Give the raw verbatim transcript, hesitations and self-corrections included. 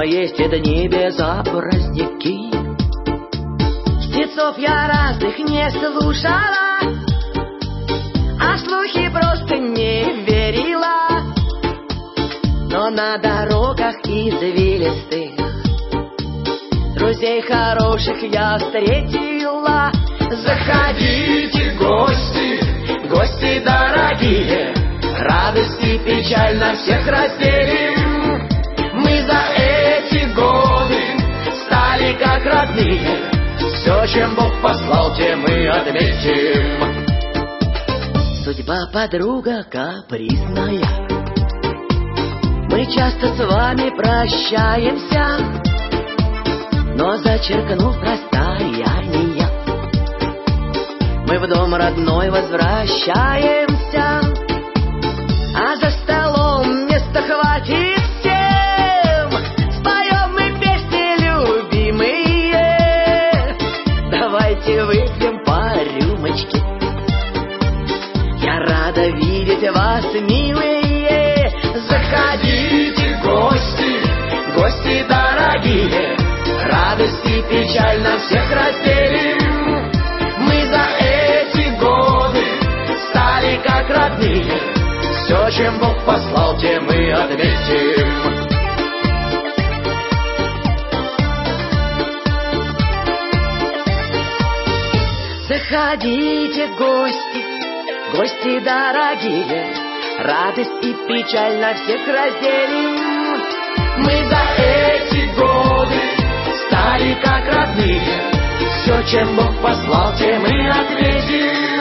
есть и дни безобразники. Птицов я разных не слушала, а слухи просто не верила. Но на дорогах извилистых друзей хороших я встретила. Заходите, гости, гости дорогие, радость и печаль на всех разделим. Мы за эти годы стали как родные, все, чем Бог послал, тем мы отметим. Судьба, подруга капризная, мы часто с вами прощаемся, но зачеркнув расстояние, мы в дом родной возвращаемся. А за столом места хватит всем, споем мы песни любимые. Давайте выпьем по рюмочке, я рада видеть вас, милые. Заходите, гости, гости дорогие, радость и печаль на всех разделим. Мы за эти годы стали как родные, все, чем Бог послал, тем мы ответим. Заходите, гости, гости дорогие, радость и печаль на всех разделим. Мы за эти годы стали как родные, все, чем Бог послал, тем мы ответим.